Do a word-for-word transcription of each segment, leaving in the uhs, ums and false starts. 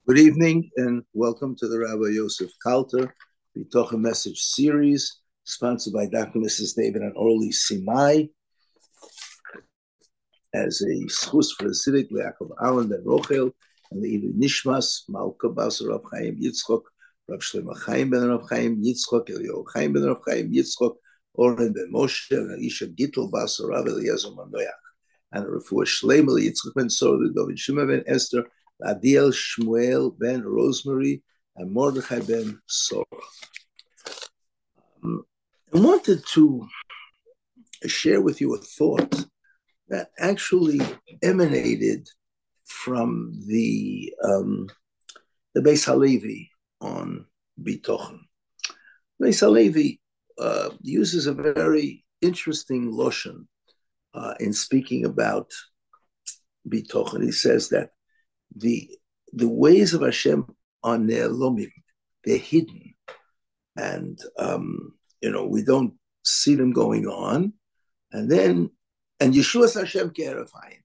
Good evening and welcome to the Rabbi Yosef Kalter Bitocha Message Series, sponsored by Doctor Missus David and Orly Simai, as a schus for the Siddiq Le'akov Aaron ben Rochel and the Ilu Nishmas Malka Bas Rav Chaim Yitzchok Rav Shlomo Chaim ben Rav Chaim Yitzchok Eliyahu Chaim ben Rav Chaim Yitzchok Oren ben Moshe and Isha Gittel Bas Rav Eliezer Manoach and Refuah Shleimel Yitzchok ben Sor David Shimon ben Esther Adiel Shmuel ben Rosemary and Mordechai ben Sora. Um, I wanted to share with you a thought that actually emanated from the um, the Beis Halevi on Bitochen. Beis Halevi uh, uses a very interesting loshen uh, in speaking about Bitochen. He says that the the ways of Hashem are ne'elomim, they're hidden, and um, you know we don't see them going on, and then and Yeshua Hashem Ke'erafayim.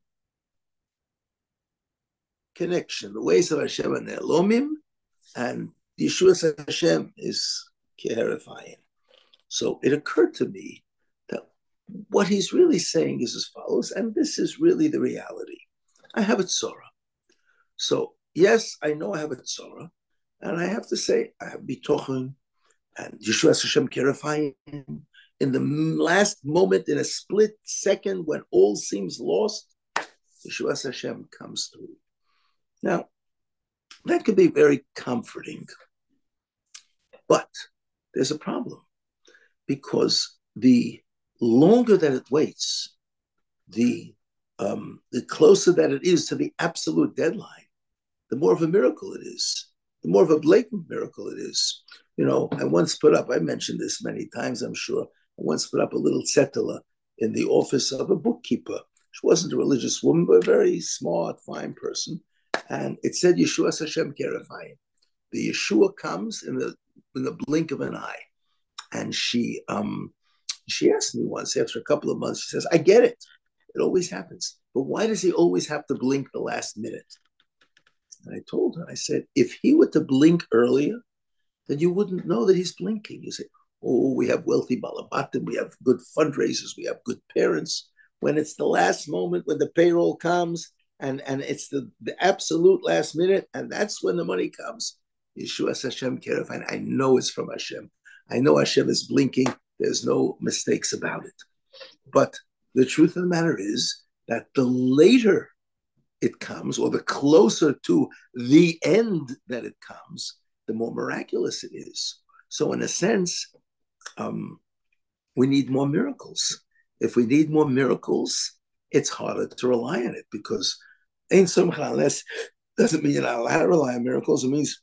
Connection. The ways of Hashem are ne'elomim, and Yeshua Hashem is Ke'erafayim. So it occurred to me that what he's really saying is as follows, and this is really the reality. I have a tzorah. So yes, I know I have a tzorah, and I have to say I have bitochen, and Yeshua Hashem Ke'erafayim. In the last moment, in a split second, when all seems lost, Yeshua Hashem comes through. Now, that could be very comforting, but there's a problem, because the longer that it waits, the um, the closer that it is to the absolute deadline, the more of a miracle it is, the more of a blatant miracle it is. You know, I once put up, I mentioned this many times, I'm sure, I once put up a little zetela in the office of a bookkeeper. She wasn't a religious woman, but a very smart, fine person. And it said, Yeshua Hashem Ke'erafayim. The Yeshua comes in the in the blink of an eye. And she um, she asked me once, after a couple of months, she says, I get it. It always happens. But why does he always have to blink the last minute? And I told her, I said, if he were to blink earlier, then you wouldn't know that he's blinking. You say, oh, we have wealthy balabatim, we have good fundraisers, we have good parents. When it's the last moment, when the payroll comes, and, and it's the, the absolute last minute, and that's when the money comes, Yeshua Hashem Ke'erafayim, I know it's from Hashem. I know Hashem is blinking. There's no mistakes about it. But the truth of the matter is that the later it comes, or the closer to the end that it comes, the more miraculous it is. So in a sense, um, we need more miracles. If we need more miracles, it's harder to rely on it, because ain't some unless doesn't mean you're not allowed to rely on miracles. It means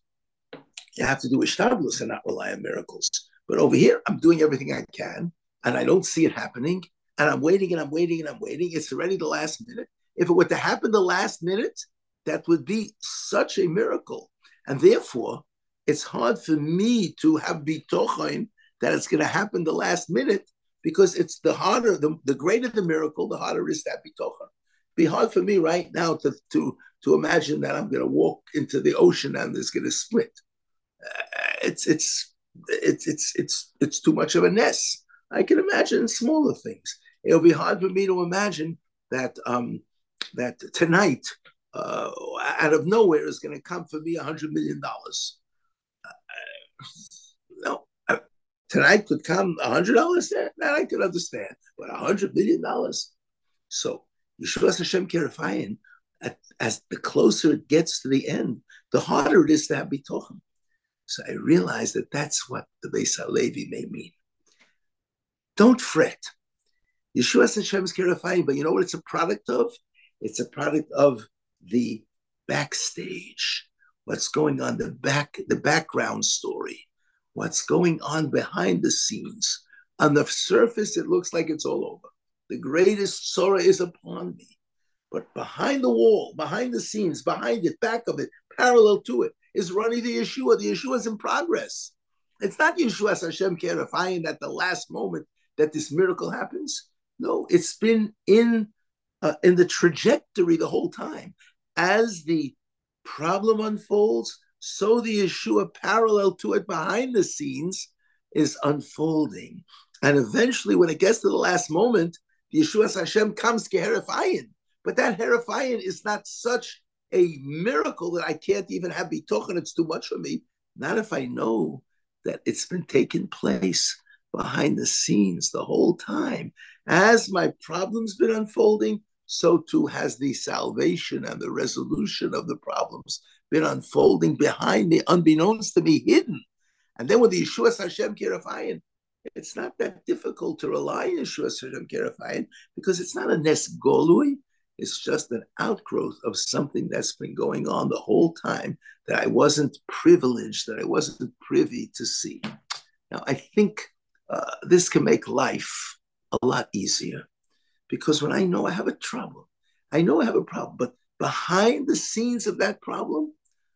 you have to do ishtablis and not rely on miracles. But over here, I'm doing everything I can, and I don't see it happening, and I'm waiting and I'm waiting and I'm waiting. It's already the last minute. If it were to happen the last minute, that would be such a miracle. And therefore, it's hard for me to have bitochen that it's going to happen the last minute, because it's the harder, the, the greater the miracle, the harder it is that bitochen. It'd be hard for me right now to, to, to imagine that I'm going to walk into the ocean and it's going to split. Uh, it's, it's, it's, it's, it's, it's too much of a ness. I can imagine smaller things. It'll be hard for me to imagine that, um, that tonight, uh, out of nowhere, is going to come for me a hundred million dollars. Uh, no, uh, tonight could come a hundred dollars. That I could understand, but a hundred million dollars. So Yeshua Hashem Ke'erafayim, as the closer it gets to the end, the harder it is to have bitochen. So I realized that that's what the Beis Halevi may mean. Don't fret. Yeshua Hashem Ke'erafayim, but you know what it's a product of? It's a product of the backstage. What's going on, the back, the background story. What's going on behind the scenes. On the surface, it looks like it's all over. The greatest sorrow is upon me. But behind the wall, behind the scenes, behind it, back of it, parallel to it, is running the Yeshua. The Yeshua is in progress. It's not Yeshua Hashem Ke'erafayim at the last moment that this miracle happens. No, it's been in uh, in the trajectory the whole time. As the problem unfolds, so the Yeshua parallel to it behind the scenes is unfolding. And eventually, when it gets to the last moment, the Yeshua Hashem comes to Herafayin. But that Herafayin is not such a miracle that I can't even have bitochen. It's too much for me. Not if I know that it's been taking place behind the scenes the whole time. As my problem's been unfolding, so too has the salvation and the resolution of the problems been unfolding behind me, unbeknownst to me, hidden. And then with the Yeshua Hashem Kirafayin, it's not that difficult to rely on Yeshua Hashem Kirafayin because it's not a Nes Golui. It's just an outgrowth of something that's been going on the whole time that I wasn't privileged, that I wasn't privy to see. Now, I think uh, this can make life a lot easier because when I know I have a trouble, I know I have a problem, but behind the scenes of that problem,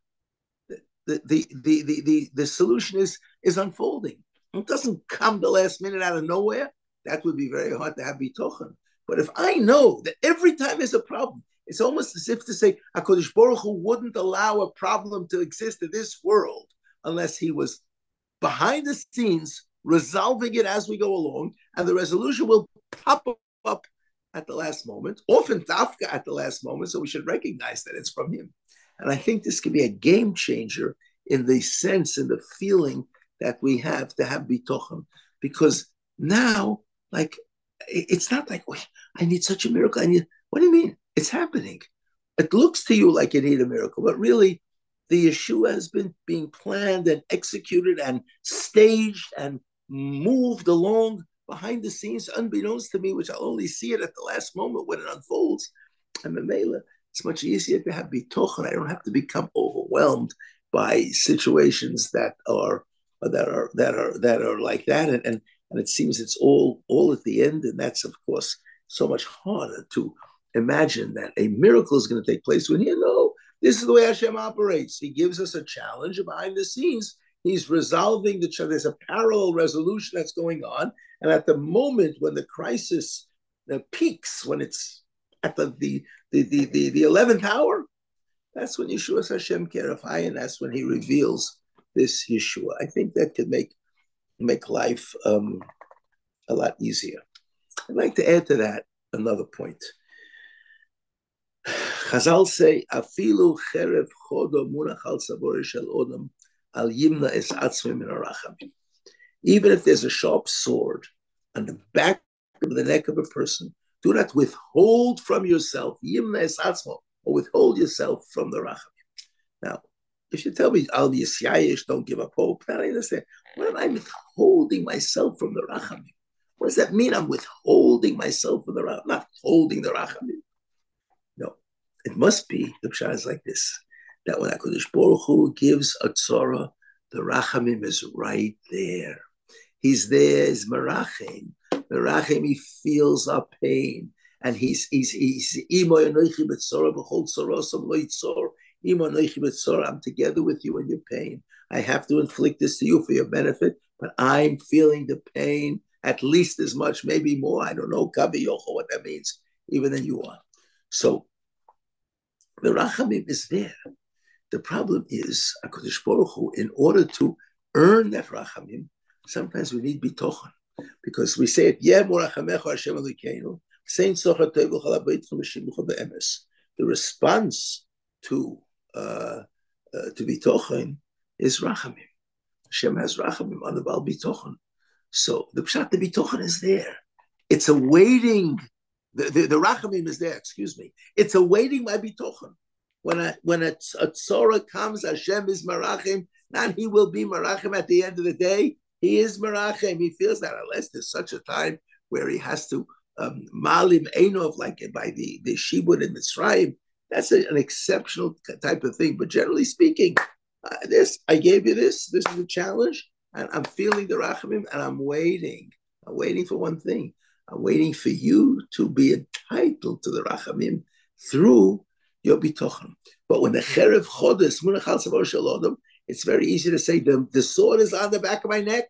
the the the the, the, the solution is, is unfolding. It doesn't come the last minute out of nowhere. That would be very hard to have bitochen. But if I know that every time there's a problem, it's almost as if to say, HaKadosh Baruch Hu wouldn't allow a problem to exist in this world unless he was behind the scenes, resolving it as we go along, and the resolution will pop up at the last moment, often dafka at the last moment, so we should recognize that it's from him. And I think this can be a game changer in the sense and the feeling that we have to have bitochen, because now, like, it's not like, oh, I need such a miracle. I need, what do you mean? It's happening. It looks to you like you need a miracle, but really, the Yeshua has been being planned and executed and staged and moved along behind the scenes, unbeknownst to me, which I'll only see it at the last moment when it unfolds. And Mamela, it's much easier to have bitochen. I don't have to become overwhelmed by situations that are that are that are that are like that, and and, and it seems it's all all at the end, and that's of course so much harder to imagine that a miracle is going to take place when you know this is the way Hashem operates. He gives us a challenge behind the scenes. He's resolving the challenge. There's a parallel resolution that's going on, and at the moment when the crisis uh, peaks, when it's at the the the the the, the eleventh hour, that's when Yeshua Hashem Kerafai, and that's when he reveals this Yeshua. I think that could make make life um, a lot easier. I'd like to add to that another point. Chazal say, "Afilu cherev chodo munach al tzavor shel odam al yimna es atzmei min harachamim." Even if there's a sharp sword on the back of the neck of a person, do not withhold from yourself yimna es atzmo, or withhold yourself from the rachamim. Now, if you tell me al yisyayish, don't give up hope, then I understand. What am I withholding myself from the rachamim? What does that mean? I'm withholding myself from the rachamim, not holding the rachamim. No, it must be, the pshat is like this, that when HaKadosh Baruch Hu gives a tzorah, the rachamim is right there. He's there, he's merachim. Merachim, he feels our pain. And he's, he's, he's, Imo yonoichi b'tzorah, b'chol tzorosam lo yitzor. Imo yonoichi b'tzorah, I'm together with you in your pain. I have to inflict this to you for your benefit, but I'm feeling the pain at least as much, maybe more. I don't know, kavi yocho, what that means, even than you are. So the rachamim is there. The problem is, HaKadosh Baruch Hu, in order to earn that rachamim, sometimes we need bitochen, because we say it, Yeh morachamecha Hashem Elokeinu, Sein socha tevul chalabayitchem v'shimucha be'emes. The response to uh, uh, to bitochen is rachamim. Hashem has rachamim on the bal bitochen. So the pshat, the bitochen is there. It's awaiting. The, the, the rachamim is there, excuse me. It's awaiting my bitochen. When a, when a, a tzorah comes, Hashem is marachim, not he will be marachim at the end of the day. He is marachim. He feels that unless there's such a time where he has to um, malim einov, like by the, the shibud in Mitzrayim, that's a, an exceptional type of thing. But generally speaking, uh, this, I gave you this, this is a challenge, and I'm feeling the rachamim, and I'm waiting. I'm waiting for one thing. I'm waiting for you to be entitled to the rachamim through your bitochen. But when the cherev chodes munach al tzavor shel odam, it's very easy to say the, the sword is on the back of my neck.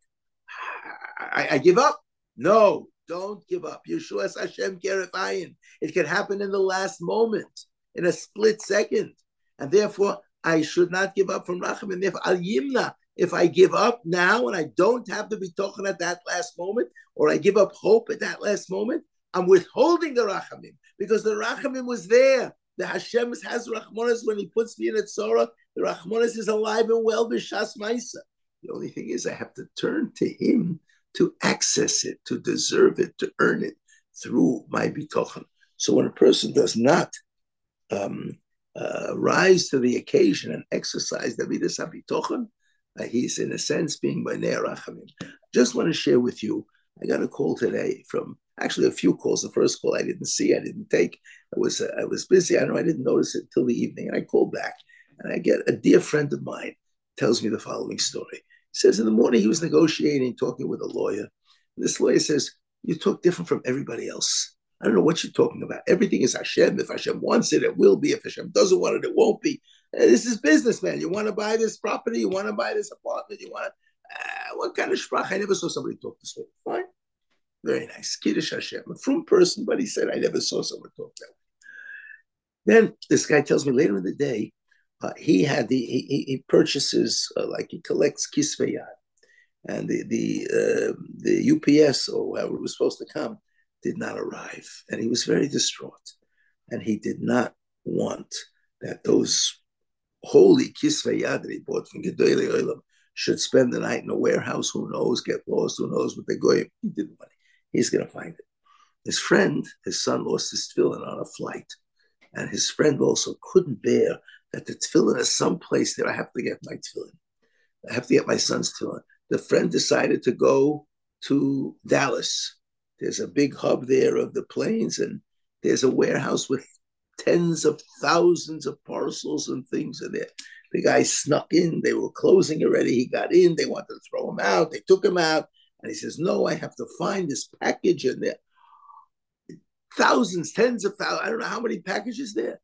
I, I give up. No, don't give up. Yeshua es Hashem kerefayin. It can happen in the last moment, in a split second. and therefore I should not give up from Rachamim. Therefore, Al Yimna, if I give up now and I don't have to be talking at that last moment, or I give up hope at that last moment, I'm withholding the Rachamim, because the Rachamim was there. The Hashem has Rachmanis when He puts me in a tzorah. The Rachmanis is alive and well b'shas ma'isa. The only thing is I have to turn to Him to access it, to deserve it, to earn it through my bitochen. So when a person does not um, uh, rise to the occasion and exercise the midas habitochen, uh, he's in a sense being b'nei rachamim. Just want to share with you, I got a call today from, actually a few calls. The first call I didn't see, I didn't take. I was uh, I was busy. I know I didn't notice it till the evening, and I called back, and I get a dear friend of mine tells me the following story. He says in the morning he was negotiating, talking with a lawyer. This lawyer says, "You talk different from everybody else. I don't know what you're talking about. Everything is Hashem. If Hashem wants it, it will be. If Hashem doesn't want it, it won't be. Uh, this is business, man. You want to buy this property? You want to buy this apartment? You want to, uh, what kind of sprach? I never saw somebody talk this way. Fine. Very nice. Kiddush Hashem. A frum person, but he said, I never saw someone talk that way. Then this guy tells me later in the day, uh, he had the, he, he purchases, uh, like he collects kisvei yad. And the, the, uh, the U P S or whoever was supposed to come did not arrive. And he was very distraught. And he did not want that those holy kisvei yad that he bought from Gedolei Olam should spend the night in a warehouse. Who knows, get lost, who knows what they're going. He didn't want it. He's going to find it. His friend, his son, lost his tefillin on a flight. And his friend also couldn't bear that the tefillin is someplace there. I have to get my tefillin. I have to get my son's tefillin. The friend decided to go to Dallas. There's a big hub there of the planes, and there's a warehouse with tens of thousands of parcels and things in there. The guy snuck in. They were closing already. He got in. They wanted to throw him out. They took him out. And he says, no, I have to find this package in there. Thousands, tens of thousands. I don't know how many packages there.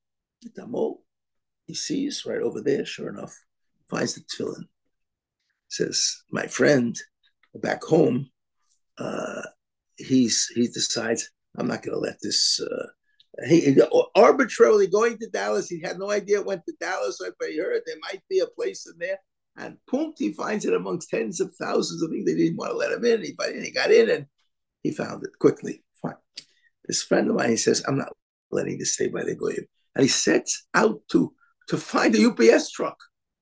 He sees right over there, sure enough, finds the tefillin. Says, my friend back home, uh, he's he decides, I'm not going to let this, uh, he, he arbitrarily going to Dallas. He had no idea it went to Dallas. So if he heard there might be a place in there. And boom, he finds it amongst tens of thousands of things. They didn't want to let him in. He, he got in and he found it quickly. Fine. This friend of mine, he says, I'm not letting this stay by the goyim. And he sets out to, to find a U P S truck.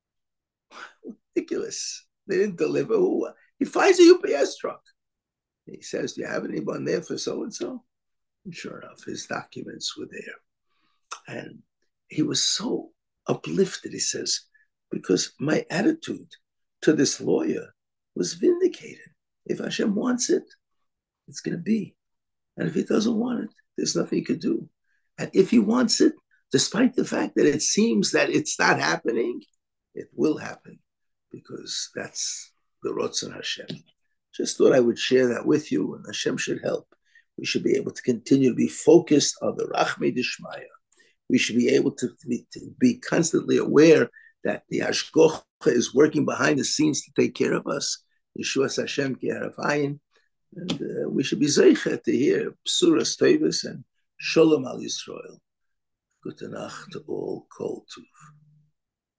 Ridiculous. They didn't deliver. Who? He finds a U P S truck. He says, do you have anyone there for so-and-so? And sure enough, his documents were there. And he was so uplifted, he says, because my attitude to this lawyer was vindicated. If Hashem wants it, it's going to be. And if He doesn't want it, there's nothing He could do. And if He wants it, despite the fact that it seems that it's not happening, it will happen, because that's the Rotzon Hashem. Just thought I would share that with you, and Hashem should help. We should be able to continue to be focused on the Rachmei Dishmaya. We should be able to be, to be constantly aware that the Hashgocha is working behind the scenes to take care of us. Yeshuas Hashem ki harafayin. And uh, we should be zeichet to hear Psuras Tevis and Shalom al Yisrael. Good Nacht to all. Kol Tuv.